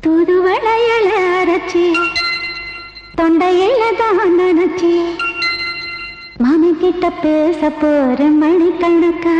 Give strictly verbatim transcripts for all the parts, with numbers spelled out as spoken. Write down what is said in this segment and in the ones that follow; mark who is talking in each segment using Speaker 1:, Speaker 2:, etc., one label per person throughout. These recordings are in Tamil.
Speaker 1: தூதுவளையல அரைச்சி தொண்டையில தான் நினைச்சி மாமி கிட்ட பேச போற மணிக்கணக்கா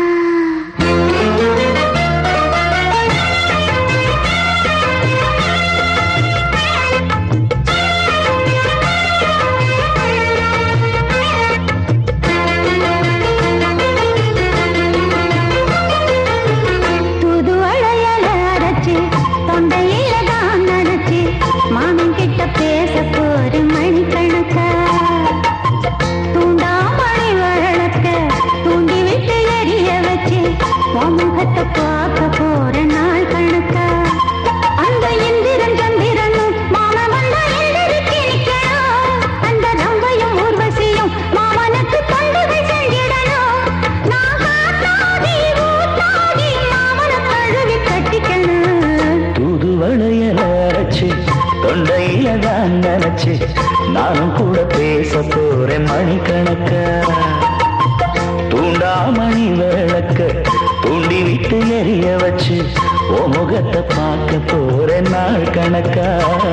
Speaker 1: பார்க்க போற நாள் கணக்கா அந்த இந்திரன் சந்திரனும் மாமா வந்தா எழுதிருக்கு நிக்கணும் அந்த ரம்பையும் ஊர்வசியும் மாமனுக்கு தொண்டுகள் செஞ்சிடணும் நான் காத்தாடி ஊத்தாடி மாமனை கழுவி கட்டிக்கணும்
Speaker 2: தூதுவளையல அரைச்சு தொண்டையில தான் நினைச்சு நானும் கூட பேச போறேன் மணிக்கணக்கா தூண்டாமணி விளக்க தூண்டி விட்டு எரிய வச்சு ஓ முகத்தை பார்க்க போற நாள் கணக்கா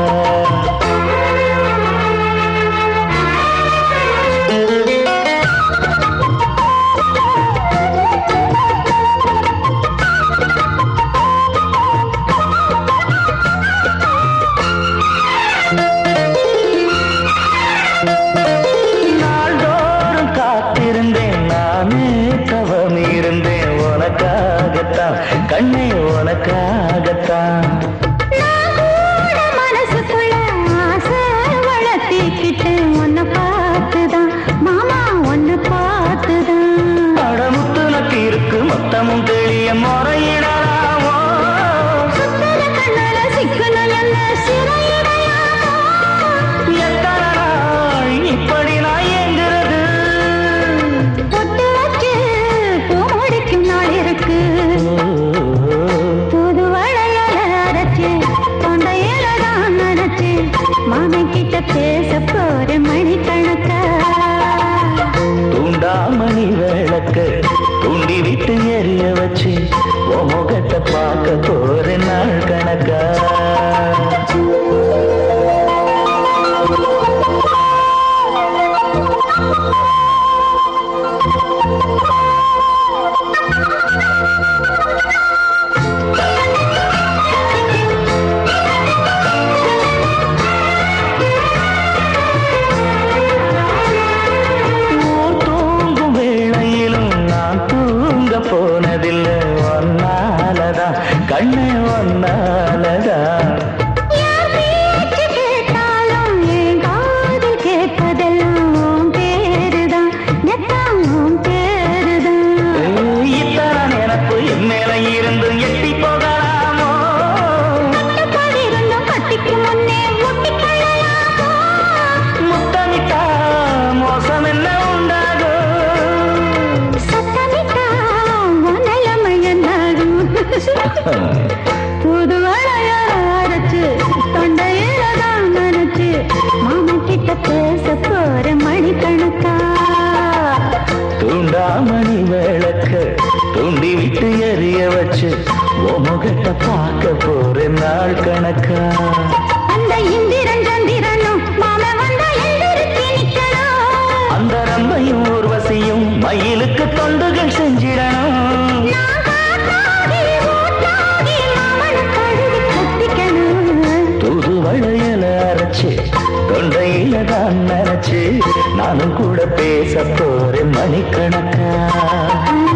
Speaker 2: நாள்தோறும் காத்திருந்தேன் நானே தவம் இருந்தேன் உனக்காகத்தான் கண்ணே உனக்காகத்தான்
Speaker 1: மனசுக்குள்ள ஆசை வளர்த்திக்கிட்டு உன்னை பார்த்துதான் மாமா உன்னை பார்த்துதான்
Speaker 2: அடமுத்து நக்கு இருக்கு மொத்தமும் தெளிய முறையிடலாமோ
Speaker 1: சுத்தர கண்ணல சிக்கணும் என்ன சிறையிடையாமோ
Speaker 2: எத்தனை நாள் இப்படி நான் எங்கிறது
Speaker 1: பொட்டு வச்சு பூ முடிக்கும் நாள் இருக்கு தூதுவளையல அரைச்சு தொண்டையில தான் நினைச்சு மாமி கிட்ட பேச போற மணிக்கணக்கா
Speaker 2: தூண்டாமணி விளக்க தூண்டி விட்டு எரிய வச்சு ஓ முகத்தை பார்க்க போற நாள் கணக்கா போனதில்லை ஒன்னாலதான் கண்ணே ஒன்னாலதான்
Speaker 1: கேட்டாலும் என் காதில் கேட்பதெல்லாம் பேருதான் நெத்தாம் பேருதான்
Speaker 2: இத்தான் எனக்கு என் மேல இருந்து எட்டி போகலாமோ
Speaker 1: இருந்தும் கட்டிக்கு முன்னே முட்டிக்கொள்ளலாமோ
Speaker 2: முத்தமிட்டா மோசம் என்ன உண்டாகும்
Speaker 1: புதுவளைய அரைச்சு தொண்டையில தான் நினைச்சு மாமா கிட்ட பேச போற மணிக்கணக்கா
Speaker 2: தூண்டாமணி விளக்க தூண்டி விட்டு எரிய வச்சு ஓ முகத்தை பார்க்க போற நாள் கணக்கா
Speaker 1: அந்த இந்திரன் சந்திரனும் மாமா வந்தா எழுதிருக்கு நிக்கணும்
Speaker 2: அந்த ரம்பையும் ஊர்வசியும் மயிலுக்கு தொண்டுகள் செஞ்சிடணும் தூதுவளையல அரைச்சு தொண்டையில தான் நினைச்சு நானும் கூட பேச போறேன் மணிக்கணக்கா